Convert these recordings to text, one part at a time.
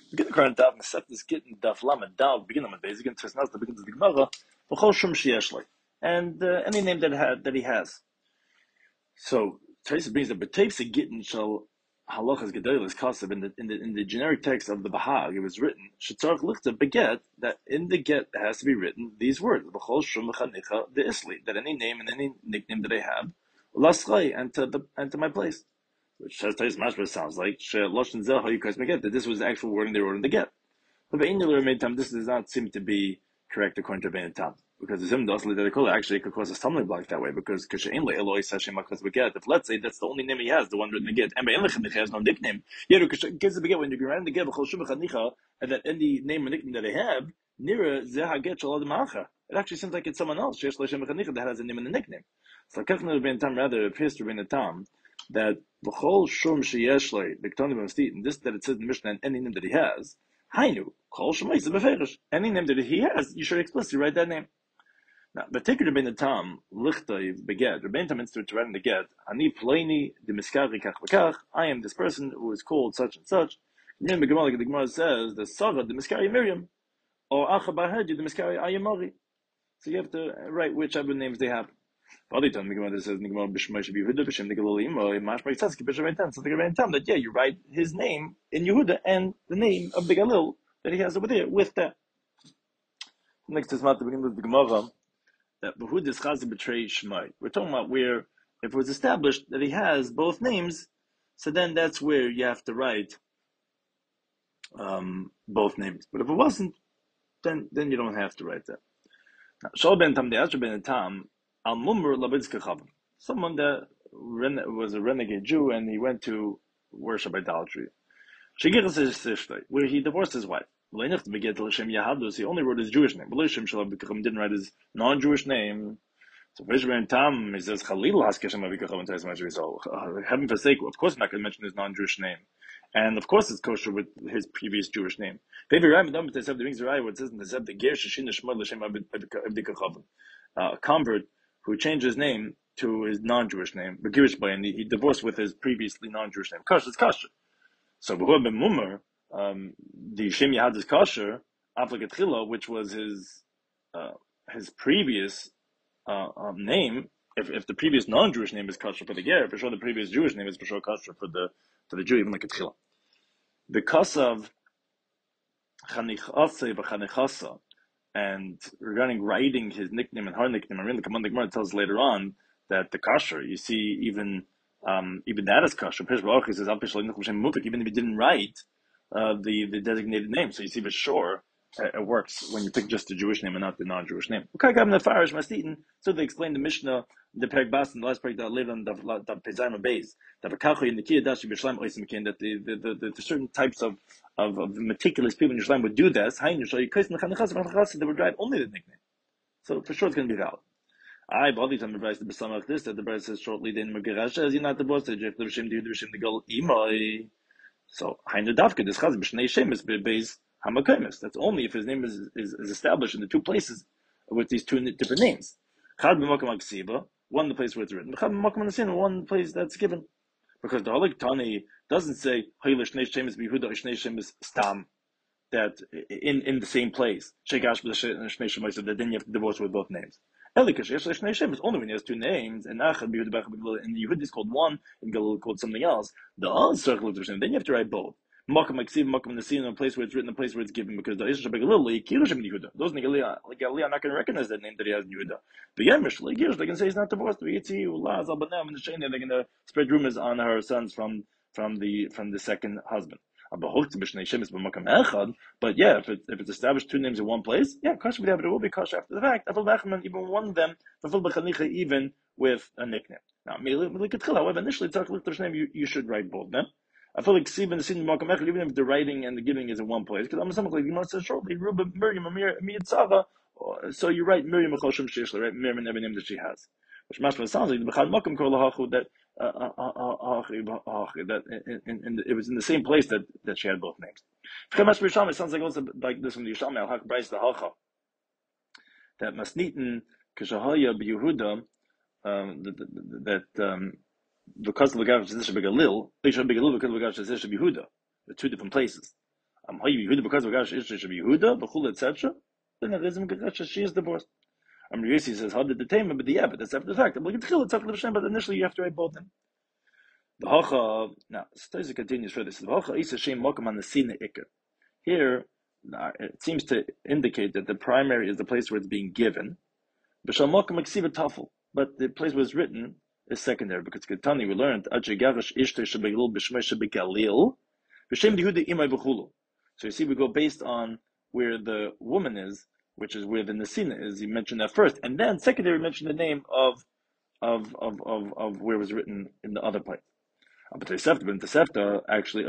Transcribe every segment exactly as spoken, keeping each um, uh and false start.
begin the current daf, except this getting daf lamed dal, begin with basic and trisnas, the begins of the gemara, v'chol shum sheyeshlei, and uh, any name that had that he has. So Teresa brings that betapes getting shall halachas gedolos kasav in the in the in the generic text of the Bahag. It was written shetzarach lichta beget that in the get has to be written these words v'chol shum chanicha the isli, that any name and any nickname that I have laslay and to the and to my place. Which says Tais Mashma sounds like Loshen Zeh how you guys get that this was the actual wording they wrote in the get. But this does not seem to be correct according to Bein Tam. Because the Zim Dosli that they call it actually it could cause a stumbling block that way, because Eloi Sashem Makas Beget, if let's say that's the only name he has, the one written in the get, and Be'en he has no nickname. Yeah, because gives the beget when you write in the get and that any name or nickname that they have, Nira Zeh Get Shalad Macha. It actually seems like it's someone else, Shesh Lashem that has a name and a nickname. So Kachna Bein Tam rather appears to Bein Tam that the whole shum sheyeshlei the Ketonim and this that it says in the Mishnah and any name that he has, hainu kol shemais beferish, any name that he has, you should explicitly write that name. Now, but take Rebbein the Tam lichtay beget. Rebbein Tam instead to write in the get, ani pleini de miskari kach v'kach. I am this person who is called such and such. Then the Gemara, the Gemara says the Sarah de miskari Miriam or Acha Bahadi de miskari Ayamari. So you have to write whichever names they have. Other time, the Gemara says, that yeah, you write his name in Yehuda and the name of the Galil that he has over there with that. Next is Mat, the beginning of the Gemara, that Yehuda is Chazi betray Shmai. We're talking about where, if it was established that he has both names, so then that's where you have to write um, both names. But if it wasn't, then then you don't have to write that. Now, Shol ben Tam, the Asher ben Tam, someone that was a renegade Jew and he went to worship idolatry. Where he divorced his wife. He only wrote his Jewish name. He didn't write his non-Jewish name. So Tam, he says, so heaven forsake, of course I'm not going to mention his non-Jewish name. And of course it's kosher with his previous Jewish name. A convert who changed his name to his non-Jewish name, and he, he divorced with his previously non-Jewish name. Kosher, it's kosher. So Behuah ben Mumar, um, the Shem Yahad is kosher, Aflagat Chila, which was his uh, his previous uh, um, name. If if the previous non-Jewish name is kosher for the ger, for sure the previous Jewish name is for sure kosher for the for the Jew, even like a Chila. Because of Chanichase v'Chanichasa, and regarding writing his nickname and her nickname, I mean, the Command the Gemara tells later on that the kasher, you see, even um, even that is kasher. He says, even if he didn't write uh, the the designated name, so you see for sure uh, it works when you pick just the Jewish name and not the non-Jewish name. So they explain the Mishnah, the Perek Bas, and the last Perek that later on the Pezayim Beis, that the the the the certain types of of, of meticulous people in Yerushalayim would do this. They would write only the nickname. So for sure it's going to be valid. I bought the time the Bryce the Besamach this that the Bryce says shortly then Megirasha as you're not the boss that Jeff the Rishim the Rishim the Gol Imai. So Hainu Davka this Chaz B'Shnei Shemes Beis Hamakemis. That's only if his name is, is is established in the two places with these two different names. Chad B'Makam Aksiba, one the place where it's written. Chad B'Makam Anasin, one place that's given. Because the Halik Tani doesn't say Hayla Shnei Shemes B'Yehuda Shnei Shemes Stam, that in in the same place. Shegash B'Shnei Shemes, so that then you have to divorce with both names. Elikash Shnei Shemes only when he has two names, and Achad B'Yehuda B'Achad B'Galil, and Yehuda is called one, and Galil called something else. The other circle of the Shem, then you have to write both. Makam Aksiv, Makam Nasin, a place where it's written, a place where it's given, because the Isha B'Galil, Kirushem Yehuda. Those Galil are not going to recognize that name that he has in Yehuda. But Yemish, like Girish, they can say he's not divorced. They're going to spread rumors on her sons from from the from the second husband. But yeah, if, it, if it's established two names in one place, yeah, kosher would have it. It will be kosher after the fact. Even one of them, even with a nickname. Now, however, initially, you, you should write both. No? I feel like even if the writing and the giving is in one place, because I'm something like you know, it says shortly, Miriam, so you write Miriam, right? Miriam and every name that she has. Which mashma sounds like the b'chad makom kol hachu that uh, uh, uh, uh, that in, in, in the, it was in the same place that, that she had both names. It sounds like also like this from the Yishamel Hak Bryce the Hacha that Masnitin Kishahaya b'Yehuda um, that um, because of the Gav Shezisha Begalil, Isha Begalil because of the Gav Shezisha Yehuda, the two different places. Um, Yehuda because of Gash Ishta should be Yehuda, Bechul, et cetera. Then there is a she is divorced. Um, Yossi says, how did the Tamer, but the yeah, but that's after the fact. But initially you have to write both them. The Hacha, now, Stoiza continues further. The Hacha is a shame mokum on the Sina Iker. Here, it seems to indicate that the primary is the place where it's being given. But the place where it's written is secondary because Ketani we learned so you see we go based on where the woman is, which is where the Nesina is. You mentioned that first, and then secondary mentioned the name of of of of, of where it was written in the other place. But Tosefta, actually,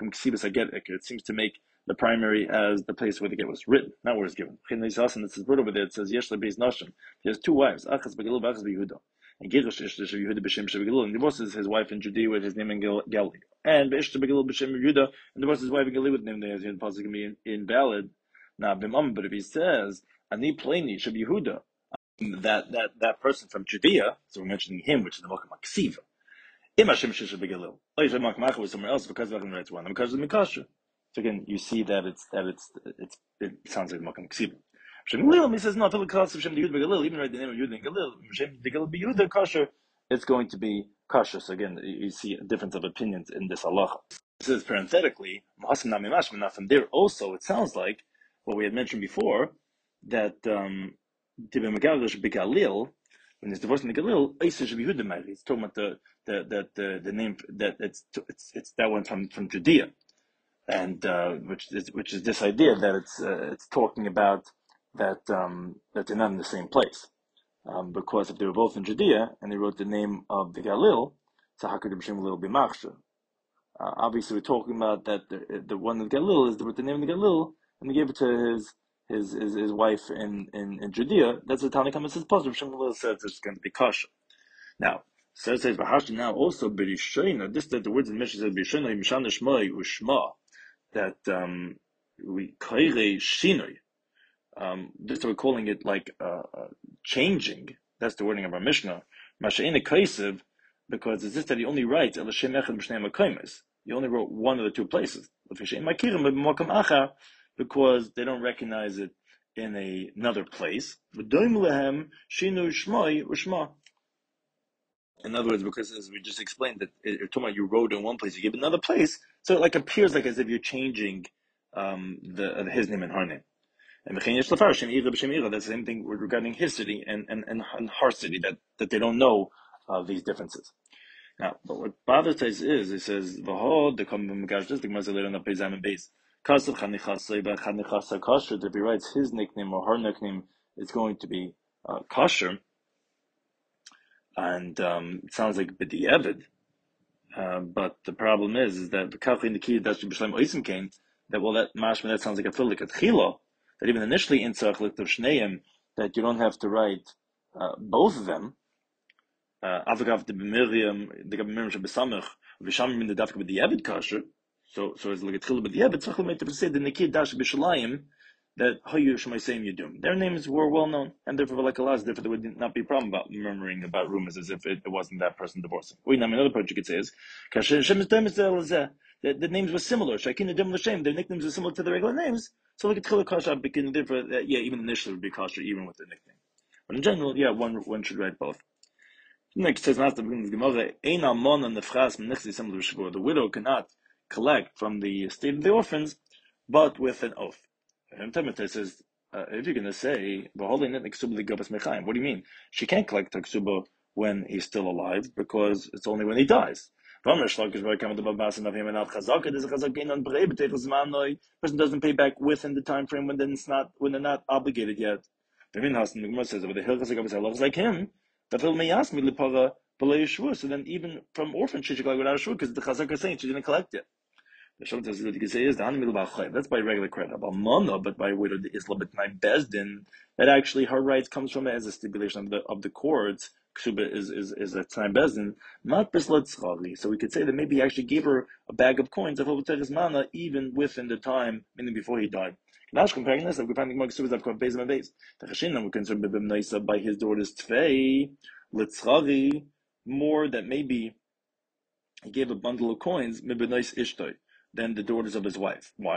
it seems to make the primary as the place where the get was written, not where it's given. And this is brought over there. It says Yeshla Beis Nashim. He has two wives, Achas Begilul, Achas Beyehuda. And Girish Ishta Yehuda B'Shem Shebegilul, and divorces his wife in Judea with his name in Galilee. And Ishta Begilul B'Shem Yehuda, and divorces his wife in Galilee with the name that the pasuk can be invalid. Now, Bimam, but if he says Ani Pleni Sheb Yehuda, that that that person from Judea, so we're mentioning him, which is the Malka Maksiva. Im Hashem Shisha Begalil. Oh, you said Makmacha was somewhere else because of the right one. Because of the Mikasha. So again, you see that it's that it's it's it sounds like Makam Ksiba. Shem Galil, he says no. Till the class of Shem Yud Begalil, even write the name of Yud and Galil. Shem Galil be Yud Kasher. It's going to be Kasher. So again, you see a difference of opinions in this halacha. It says parenthetically, Mahasim Namimash Menachem. There also, it sounds like what we had mentioned before that um, Tibim Megalish Begalil. When he's divorced in the Galil, Eisa should be Yehuda. He's talking about the the the the, the name that it's it's it's that one from, from Judea, and uh, which is which is this idea that it's uh, it's talking about that um, that they're not in the same place, um, because if they were both in Judea and they wrote the name of the Galil, so how could the B'Shem Galil be Machsha? Uh, obviously, we're talking about that the the one of the Galil is the, with the name of the Galil, and they gave it to his. His, his his wife in, in, in Judea. That's the Tanakh Kama says positive. Shmuel says it's going to be kosher. Now, so it says Bahashta now also Birishayna. This that the words in Mishnah says Birishayna Mishana Shmai Ushma that um we Kaire Shinoi. Um, this we're calling it like uh, uh, changing. That's the wording of our Mishnah. Mashaina Kaisev because it's just that he only writes El Shem Echad B'Shnei Makaimes. He only wrote one of the two places. Because they don't recognize it in a, another place. In other words, because as we just explained, that you're talking about you wrote in one place, you give another place, so it like appears like as if you're changing um, the uh, his name and her name. And that's the same thing regarding his city and, and, and her city, that, that they don't know uh, these differences. Now, but what Bava says is, it says, V'ho, the common Megash, the Gemara later on the Pezam and base. Kasav Chanichasei, but Chanichasa Kasher, if he writes his nickname or her nickname, it's going to be uh, Kasher. And um, it sounds like B'di'evid. Uh, but the problem is, is that the Kach in the Key, that's B'Shlem Oisim came, that, well, that mashma, that sounds like a filik at Chilo, that even initially in Tzach Lichtav Shneim, that you don't have to write uh, both of them. Avagav the Miriam, the Miriam Shabesamach, Vishamim in the Dafka with the Evid Kasher. So, so as like a tchil with the Evid, Tzachel made to say the Nikid Dash B'Shalayim that Hayu Shemayseim Yudum. Their names were well known, and therefore, like Allah, therefore there would not be a problem about murmuring about rumors as if it, it wasn't that person divorcing. Wait, now another part you could say is the the names were similar. Shakin Adim L'Shem, their nicknames were similar to the regular names. So like a tchil Kasher, begin therefore, yeah, even initially would be Kasher even with the nickname. But in general, yeah, one one should write both. Next says the widow cannot collect from the estate of the orphans, but with an oath. And says, uh, if you're going to say, what do you mean? She can't collect taksuba when he's still alive because it's only when he dies. Person doesn't pay back within the time frame when then it's not when they're not obligated yet. The Gemara says, like him. So then even from orphan she should collect without a shvur because the chazak is saying she didn't collect it. The Shabbat says what you can say is that's by regular credit. But mana, but by way of the Islam B'tnai Bezdin, that actually her rights comes from it as a stipulation of the of the courts. Ksuba is is is a Tnai Bezdin, not bislat tzchali. So we could say that maybe he actually gave her a bag of coins of his mana even within the time, meaning before he died. Now comparing this, like we find the Gemara Ksuba of Beis and Beis. The Chashinan we're concerned Bibim Naisa by his daughter's Tvei litzchali more that maybe he gave a bundle of coins mibnais ishtoi than the daughters of his wife. Why?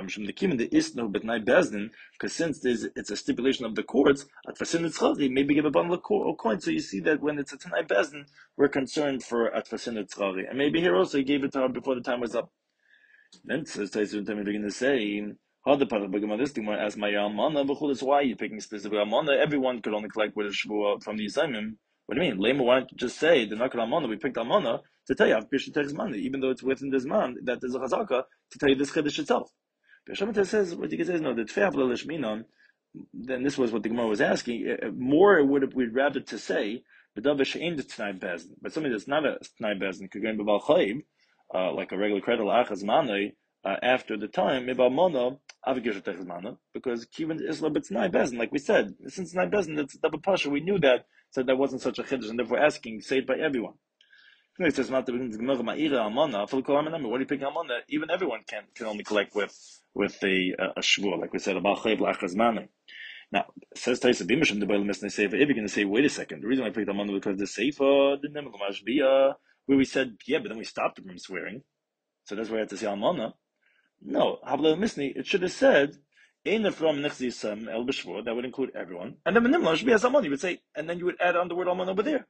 Because since there's, it's a stipulation of the courts, maybe give a bundle of coin. So you see that when it's a Tanai Bezdin, we're concerned for Atfasin Tzchari. And maybe here also he gave it to her before the time was up. Then says Taisun Tamim begin to say, how the part of this thing as my Almana, but why are you picking specifically Almana? Everyone could only collect with a Shvua from the Yisayim. What do you mean? Lema, why don't you just say the Nakal Almana, we picked Almana to tell you I've Bishop takes money, even though it's within this man, that there's a Chazaka to tell you this Chiddush itself. Bishamata says what you can say is no, the Tfe'av Lishminon, then this was what the Gemara was asking. More would we'd rather to say, but something that's not a T'nai Bezdin could go in B'Bal Chayib, uh, like a regular credit Achaz Manai, uh, after the time, Mibal Mono, Avigish Techaz Mana, because Kivin Isla B'T'nai Bezdin, like we said, since T'nai Bezdin, that's double Pasha, we knew that, so that wasn't such a Chiddush, and therefore asking, say it by everyone. It says, what do you pick Amana? Even everyone can can only collect with with a a, a shvur, like we said about Chayv Lachaz Manai. Now, it says Taisa Bimishim the Bailam Misnei Sefer. If you're going to say, wait a second, the reason why I picked Amana because the Sefer the Nemel Mashbia, where we said, yeah, but then we stopped him from swearing, so that's why I had to say Amana. No, Havla Misnei, it should have said, Ein from Nechzisam El B'Shvur, that would include everyone, and then the Nemel Mashbia has Amana, you would say, and then you would add on the word Amana over there.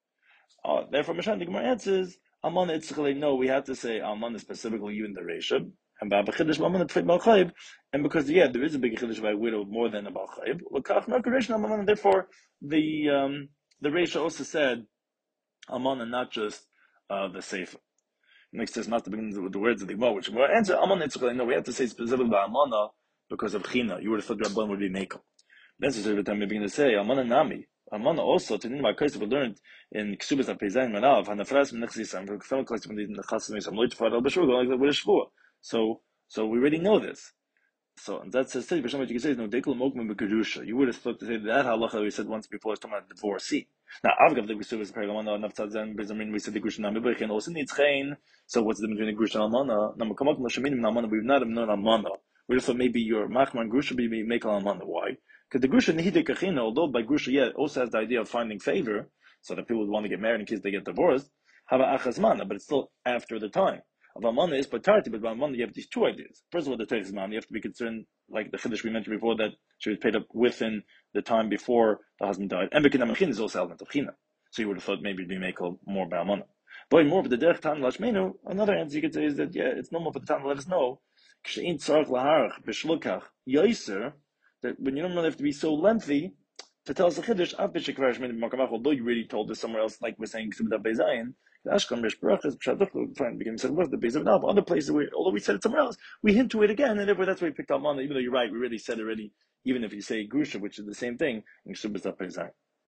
Oh, therefore, Mishan the Gemara answers, Amana Itzchale, no, we have to say Amana specifically you in the Reshab, and Baba Chiddush Amana Tfeit Malchayib, and because, yeah, there is a big Chiddush by a widow more than a Balchayib, L'kach Merkaresh Amana, therefore, the um, the Resha also said Amana, not just uh, the Sefer. Next says not to begin with the words of the Gemara, which Gemara answer, Amana Itzchale, no, we have to say specifically by Amana because of China. You would have thought Rabban would be Mekel. Then says every time we begin to say, Amana Nami. Amana also, to Nima Kaisa, we learned in Ksubas Apezain Manav, Hanafras Menachzisam, from Kfam Kaisa, when the Chasam Loit Fadal Bashur, going like with a Shvua. So, so we already know this. So, and that says, what you can say is no Dekul Mokman Bekedusha. You would have thought to say that halacha we said once before is talking about divorcee. Now, Avgav the Ksubas Paragamana, Naftzazan, Bezamin, we said the Grushan Namibach, and also needs Chain. So, what's the difference between the Grushan and Almana? Namakamok Mashaminim Namana, we've not known Almana. We just thought maybe your Machman Grusha be make Almana. Why? Because the Grusha Nihide Kachina, although by Grusha, yeah, also has the idea of finding favor, so that people would want to get married in case they get divorced, have an Achazmana, but it's still after the time. Of Amana is Patarti, but by Amana you have these two ideas. First of all, the Teizman, you have to be concerned, like the Chiddush we mentioned before, that she was paid up within the time before the husband died. And Bekinam Chin is also element of China. So you would have thought maybe it'd be make more by Amana. But more of the Derech Tan Lashmenu, another answer you could say is that, yeah, it's normal for the Tan to let us know, Kshein Tzarech Laharach, Beshlukach, Yaiser, that when you don't really have to be so lengthy to tell us the Chiddush, although you really told us somewhere else, like we're saying, Ksubda Bezayin, Ashkam Beshbrachas, Pshaduk, fine, beginning said, what's the base of now? But other places, where, although we said it somewhere else, we hint to it again, and therefore that's why we picked up Mana, even though you're right, we really said it already, even if you say Grusha, which is the same thing, in Ksubda Bezayin.